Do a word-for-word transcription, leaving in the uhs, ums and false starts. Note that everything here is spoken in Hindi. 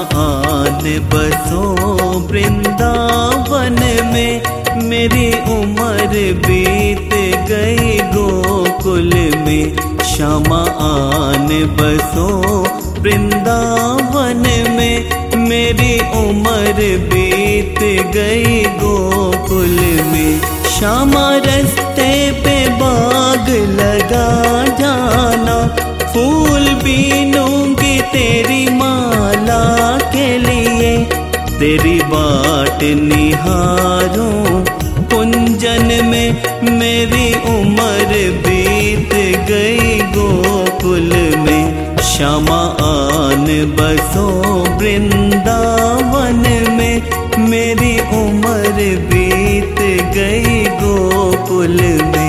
आन बसो वृंदावन में। मेरी उम्र बीत गई गोकुल में। श्यामा आन बसो वृंदावन में। मेरी उम्र बीत गई गोकुल में। श्यामा रास्ते पे बाग लगा जाना, फूल बीनूंगी तेरी माला के लिए। तेरी बाट निहारूं कुंजन में। मेरी उम्र बीत गई गोकुल में। श्यामा आन बसो वृंदावन में। मेरी उम्र बीत गई गोकुल में।